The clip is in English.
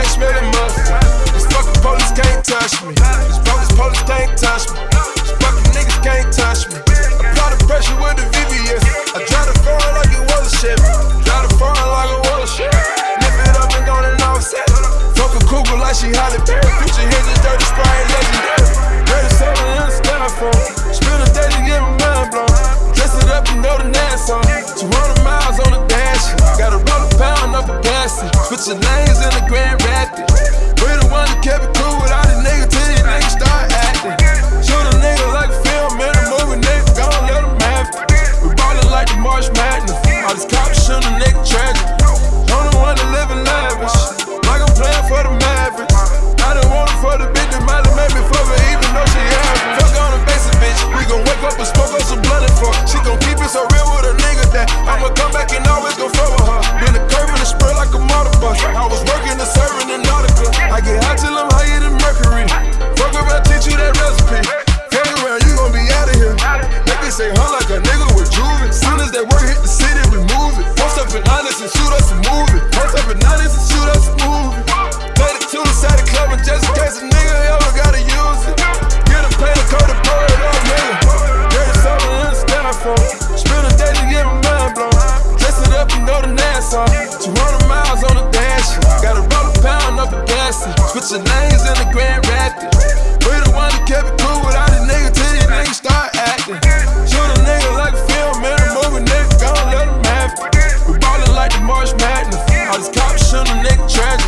ain't smelling mustard. These fucking police can't touch me. These bogus police can't touch me. These fucking niggas can't touch me. Apply the pressure with the VVS. I drive the foreign like it was a Chevy. Drive the foreign like it was a Chevy. Lift it up and go and offset. Fuck a cougar like she Halle Berry. Future hits is dirty, spray legendary. Greatest seller in the styrofoam. Spend a day to get my mind blown. Dress it up and go to Nassau. 200 miles on the dash. Gotta roll a pound up a gas. Switch your lanes in the Grand Rapids. We the one that kept it cool without a nigga till these niggas start acting. Shoot a nigga like a film in a movie, nigga, gon' let him have it. We ballin' like the March Madness. All these cops shoot a nigga tragic. I'm the one that live in lavish, like I'm playing for the Mavericks. I done want it for the bitch that might have made me fuck her even though she average. Fuck on a basic bitch, we gon' wake up and smoke up some blunt and fuck. She gon' keep it so real with a nigga that I'ma come back and always gon' fuck with her. Been a curve and a spur like a motor bus. I was working and serving in Nautica. I get hot till I'm higher than Mercury. Fuck around, teach you that recipe. Fuck around, you gon' be out of here. Make me say huh like a nigga with Juvie. Soon as that work hit the city, we move it. Post up in honest and shoot us a movie. Post up in honest and shoot us a movie. Play the tune inside the club and just in case a nigga ever gotta use it. Get a paint and coat and pour it up, nigga. Greatest seller in the styrofoam. Spend a day to get my mind blown. Dress it up and go to Nassau. 200 miles on the dash. Gotta roll a pound up a gas. Switch your lanes in the Grand Rapids. We the one that kept it cool without a nigga till these niggas start acting. Shoot a nigga like a film in a movie, nigga, gon' let him have it. We ballin' like the March Madness. All these cops shoot a nigga tragic.